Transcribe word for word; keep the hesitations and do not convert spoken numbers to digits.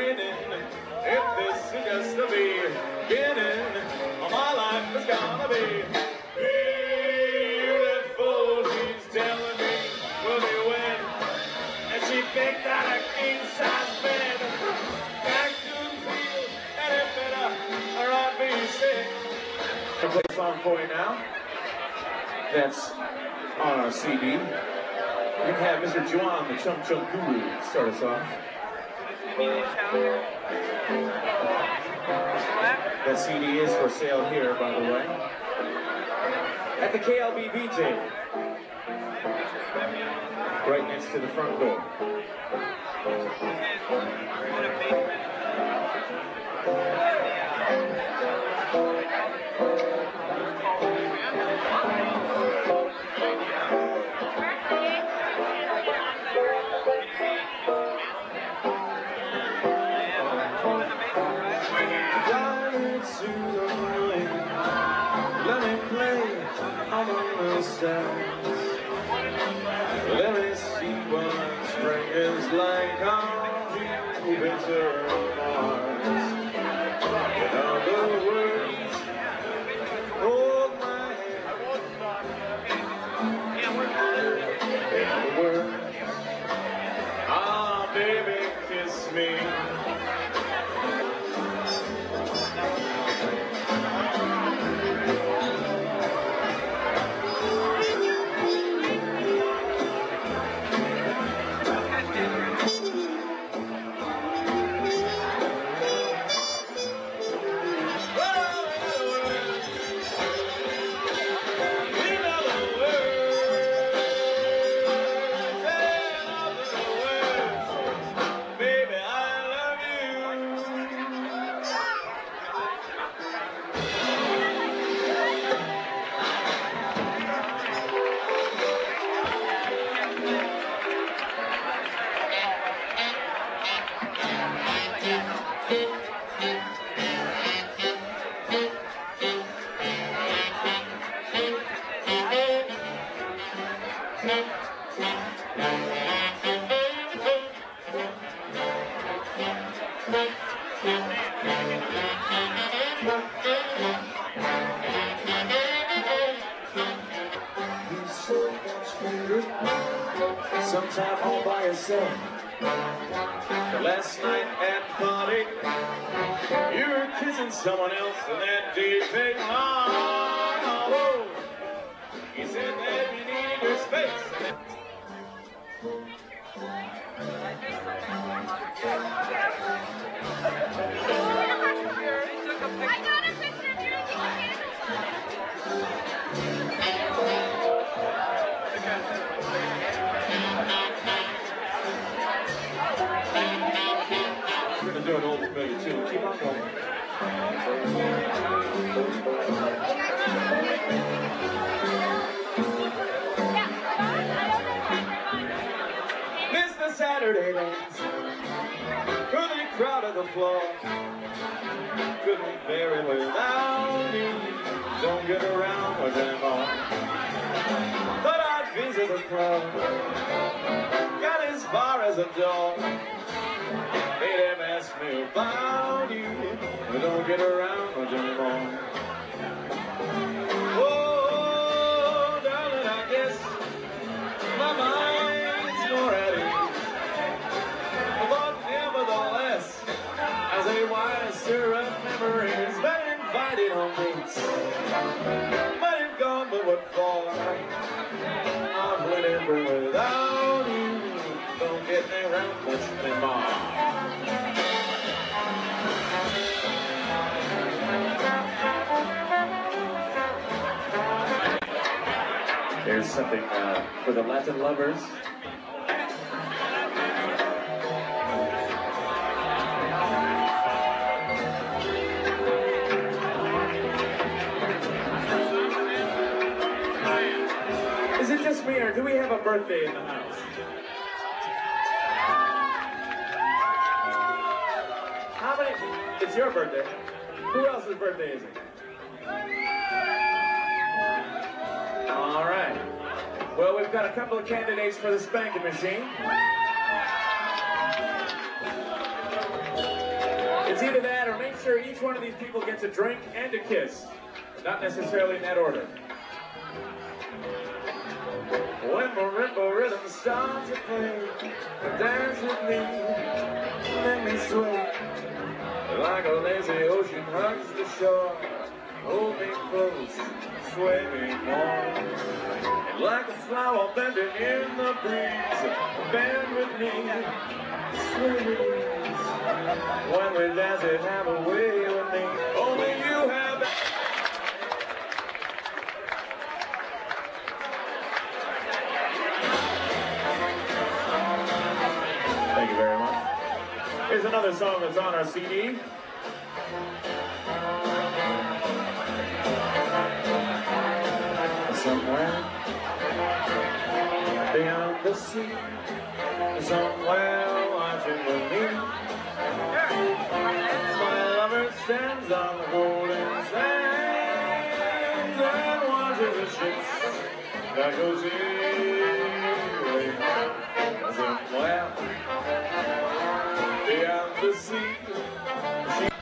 beginning. If this is just the beginning, my life is gonna be beautiful. She's telling me we'll be wed, and she picked out a king-size bed. I couldn't feel any better, or I'd be sick. I'll play a song for you now. That's on our C D. You can have Mister Juan, the Chum Chum Guru, start us off. That C D is for sale here, by the way, at the K L B B J, right next to the front door. Let me play among the stars. Let me see what spring is like on Jupiter or Mars. In other words, hold my hand. In other words, ah, baby, kiss me. Sometime all by yourself. Last night at the party, you were kissing someone else, and that day big long. Oh, he said that you needed your space. I got a picture of you with We're gonna do an old familiar tune. Keep on going. Mister Saturday dance, really crowded the floor. Couldn't bear it without you. Don't get around with them all. Thought I'd visit the club. Got as far as a door. Made him ask me about you. But don't get around with them all. Oh, darling, I guess my mind's more at ease. But nevertheless, as a wise stir up memories, been invited on dates. Might have gone, but what for? I've lived without you. Don't get me around much anymore. There's something uh, for the Latin lovers. Is it just me, or do we have a birthday in the house? How many? It's your birthday. Who else's birthday is it? All right. Well, we've got a couple of candidates for the spanking machine. It's either that or make sure each one of these people gets a drink and a kiss. Not necessarily in that order. When marimba rhythm starts to play, dance with me, let me sway. Like a lazy ocean hugs the shore, hold me close, sway me more. And like a flower bending in the breeze, bend with me, sway me. When we dance it, have a way with me. Only you have that. Thank you very much. Here's another song that's on our C D. Somewhere beyond the sea, somewhere watching with me, my lover stands on the golden sands and watches the ships that go sailing. Somewhere beyond the sea, she